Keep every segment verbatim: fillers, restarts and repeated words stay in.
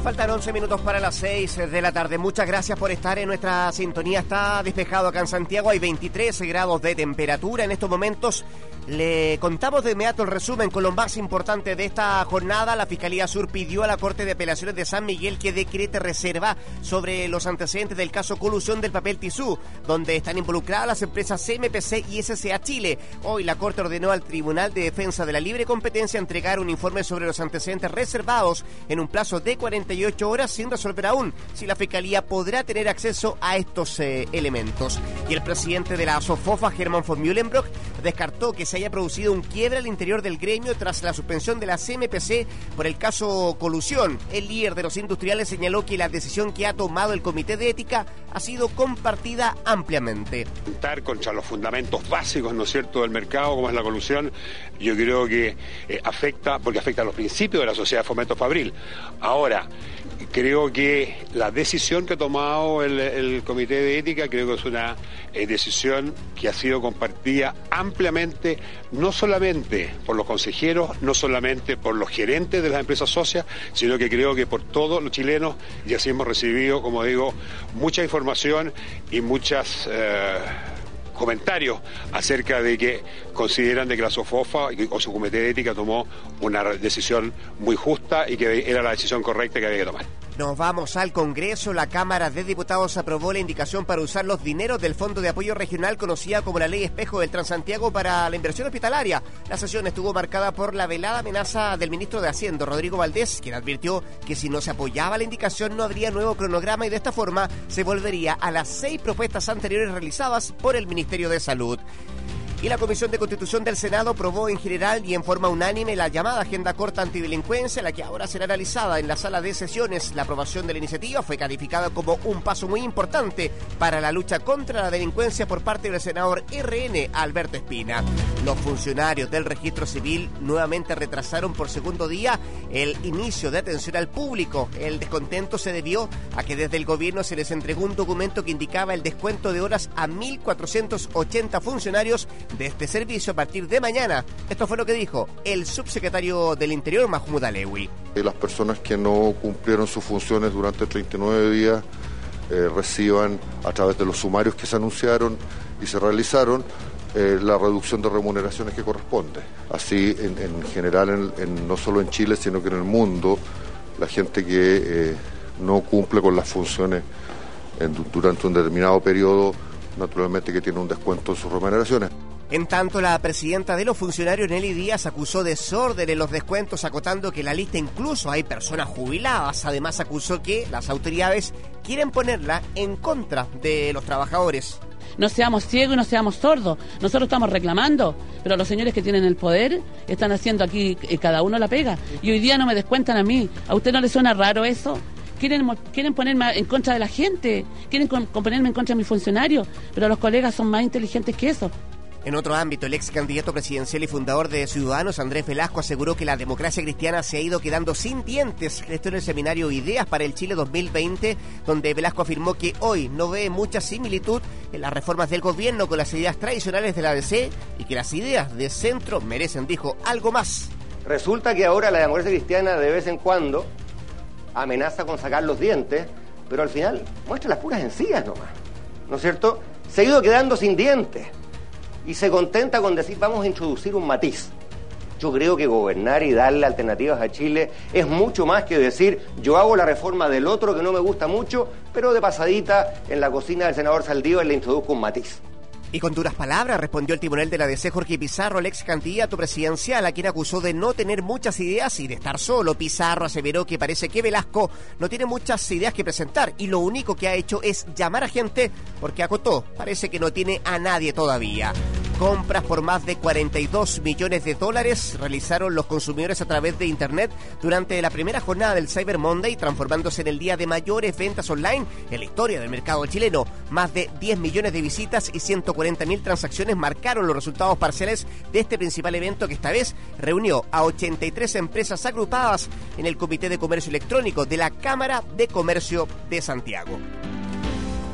Faltan once minutos para las seis de la tarde. Muchas gracias por estar en nuestra sintonía. Está despejado acá en Santiago, hay veintitrés grados de temperatura en estos momentos. Le contamos de inmediato el resumen con lo más importante de esta jornada. La Fiscalía Sur pidió a la Corte de Apelaciones de San Miguel que decrete reserva sobre los antecedentes del caso colusión del papel tisú, donde están involucradas las empresas C M P C y S C A Chile. Hoy la Corte ordenó al Tribunal de Defensa de la Libre Competencia entregar un informe sobre los antecedentes reservados en un plazo de cuarenta y ocho horas sin resolver aún si la Fiscalía podrá tener acceso a estos eh, elementos. Y el presidente de la SOFOFA, Herman von Mühlenbrock, descartó que se haya producido un quiebre al interior del gremio tras la suspensión de la C M P C por el caso colusión. El líder de los industriales señaló que la decisión que ha tomado el Comité de Ética ha sido compartida ampliamente. Contra los fundamentos básicos, ¿no es cierto?, del mercado, como es la colusión, yo creo que eh, afecta, porque afecta a los principios de la Sociedad de Fomento Fabril. Ahora, creo que la decisión que ha tomado el, el Comité de Ética, creo que es una eh, decisión que ha sido compartida ampliamente, no solamente por los consejeros, no solamente por los gerentes de las empresas socias, sino que creo que por todos los chilenos, y así hemos recibido, como digo, mucha información y muchas eh, comentarios acerca de que consideran de que la SOFOFA o su Comité de Ética tomó una decisión muy justa y que era la decisión correcta que había que tomar. Nos vamos al Congreso. La Cámara de Diputados aprobó la indicación para usar los dineros del Fondo de Apoyo Regional, conocida como la Ley Espejo del Transantiago, para la inversión hospitalaria. La sesión estuvo marcada por la velada amenaza del ministro de Hacienda, Rodrigo Valdés, quien advirtió que si no se apoyaba la indicación no habría nuevo cronograma y de esta forma se volvería a las seis propuestas anteriores realizadas por el Ministerio de Salud. Y la Comisión de Constitución del Senado aprobó en general y en forma unánime la llamada Agenda Corta Antidelincuencia, la que ahora será analizada en la sala de sesiones. La aprobación de la iniciativa fue calificada como un paso muy importante para la lucha contra la delincuencia por parte del senador R N, Alberto Espina. Los funcionarios del registro civil nuevamente retrasaron por segundo día el inicio de atención al público. El descontento se debió a que desde el gobierno se les entregó un documento que indicaba el descuento de horas a mil cuatrocientos ochenta funcionarios de este servicio a partir de mañana. Esto fue lo que dijo el subsecretario del Interior, Mahmoud Alewi. Las personas que no cumplieron sus funciones durante treinta y nueve días eh, reciban, a través de los sumarios que se anunciaron y se realizaron, eh, la reducción de remuneraciones que corresponde. Así, en, en general, en, en, no solo en Chile, sino que en el mundo, la gente que eh, no cumple con las funciones en, durante un determinado periodo, naturalmente que tiene un descuento en sus remuneraciones. En tanto, la presidenta de los funcionarios, Nelly Díaz, acusó desorden en los descuentos, acotando que en la lista incluso hay personas jubiladas. Además, acusó que las autoridades quieren ponerla en contra de los trabajadores. No seamos ciegos y no seamos sordos. Nosotros estamos reclamando, pero los señores que tienen el poder están haciendo aquí eh, cada uno la pega. Y hoy día no me descuentan a mí. ¿A usted no le suena raro eso? Quieren, quieren ponerme en contra de la gente, quieren con, con ponerme en contra de mis funcionarios, pero los colegas son más inteligentes que eso. En otro ámbito, el ex candidato presidencial y fundador de Ciudadanos, Andrés Velasco, aseguró que la democracia cristiana se ha ido quedando sin dientes. Esto en el seminario Ideas para el Chile dos mil veinte, donde Velasco afirmó que hoy no ve mucha similitud en las reformas del gobierno con las ideas tradicionales de la D C y que las ideas de centro merecen, dijo, algo más. Resulta que ahora la democracia cristiana de vez en cuando amenaza con sacar los dientes, pero al final muestra las puras encías nomás, ¿no es cierto? Se ha ido quedando sin dientes y se contenta con decir vamos a introducir un matiz. Yo creo que gobernar y darle alternativas a Chile es mucho más que decir yo hago la reforma del otro que no me gusta mucho, pero de pasadita en la cocina del senador Saldívar le introduzco un matiz. Y con duras palabras respondió el timonel de la D C, Jorge Pizarro, el ex candidato presidencial, a quien acusó de no tener muchas ideas y de estar solo. Pizarro aseveró que parece que Velasco no tiene muchas ideas que presentar y lo único que ha hecho es llamar a gente porque, acotó, parece que no tiene a nadie todavía. Compras por más de cuarenta y dos millones de dólares realizaron los consumidores a través de Internet durante la primera jornada del Cyber Monday, transformándose en el día de mayores ventas online en la historia del mercado chileno. Más de diez millones de visitas y ciento cuarenta mil transacciones marcaron los resultados parciales de este principal evento, que esta vez reunió a ochenta y tres empresas agrupadas en el Comité de Comercio Electrónico de la Cámara de Comercio de Santiago.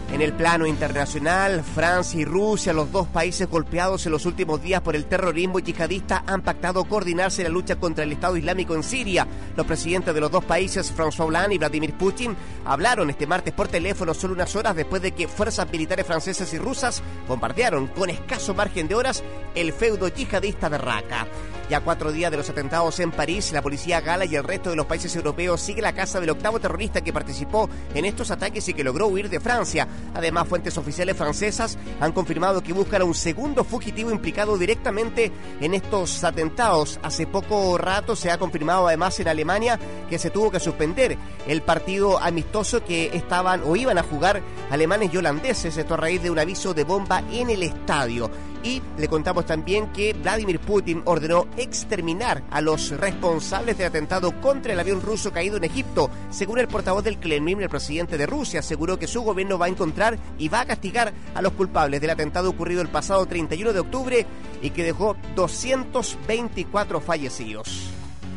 En el plano internacional, Francia y Rusia, los dos países golpeados en los últimos días por el terrorismo yihadista, han pactado coordinarse en la lucha contra el Estado Islámico en Siria. Los presidentes de los dos países, François Hollande y Vladimir Putin, hablaron este martes por teléfono solo unas horas después de que fuerzas militares francesas y rusas bombardearon con escaso margen de horas el feudo yihadista de Raqqa. Ya cuatro días de los atentados en París, la policía gala y el resto de los países europeos sigue la caza del octavo terrorista que participó en estos ataques y que logró huir de Francia. Además, fuentes oficiales francesas han confirmado que buscan a un segundo fugitivo implicado directamente en estos atentados. Hace poco rato se ha confirmado además en Alemania que se tuvo que suspender el partido amistoso que estaban o iban a jugar alemanes y holandeses, esto a raíz de un aviso de bomba en el estadio. Y le contamos también que Vladimir Putin ordenó exterminar a los responsables del atentado contra el avión ruso caído en Egipto. Según el portavoz del Kremlin, el presidente de Rusia aseguró que su gobierno va a encontrar y va a castigar a los culpables del atentado ocurrido el pasado treinta y uno de octubre y que dejó doscientos veinticuatro fallecidos.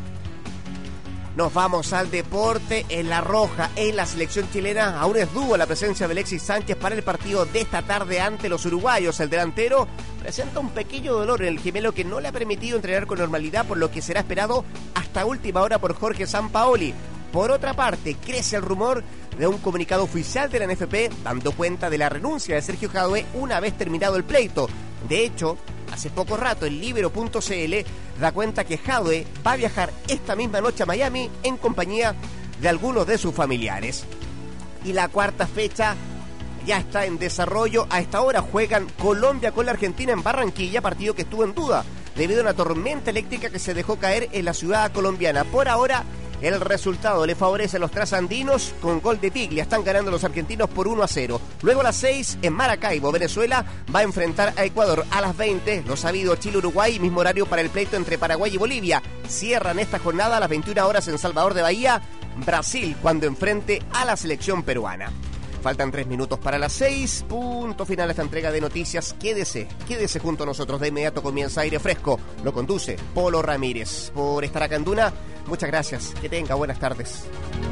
Nos vamos al deporte. En La Roja, en la selección chilena, aún es dúo la presencia de Alexis Sánchez para el partido de esta tarde ante los uruguayos. El delantero presenta un pequeño dolor en el gemelo que no le ha permitido entrenar con normalidad, por lo que será esperado hasta última hora por Jorge Sampaoli. Por otra parte, crece el rumor de un comunicado oficial de la N F P dando cuenta de la renuncia de Sergio Jadue una vez terminado el pleito. De hecho, hace poco rato el Libero punto c l da cuenta que Jadue va a viajar esta misma noche a Miami en compañía de algunos de sus familiares. Y la cuarta fecha ya está en desarrollo. A esta hora juegan Colombia con la Argentina en Barranquilla, partido que estuvo en duda debido a una tormenta eléctrica que se dejó caer en la ciudad colombiana. Por ahora, el resultado le favorece a los trasandinos con gol de Piglia. Están ganando los argentinos por uno a cero. Luego a las seis en Maracaibo, Venezuela va a enfrentar a Ecuador. A las veinte, lo sabido, Chile-Uruguay, mismo horario para el pleito entre Paraguay y Bolivia. Cierran esta jornada a las veintiuna horas en Salvador de Bahía, Brasil, cuando enfrente a la selección peruana. Faltan tres minutos para las seis. Punto final a esta entrega de noticias. Quédese, quédese junto a nosotros. De inmediato comienza Aire Fresco. Lo conduce Polo Ramírez. Por estar acá en Duna, muchas gracias. Que tenga buenas tardes.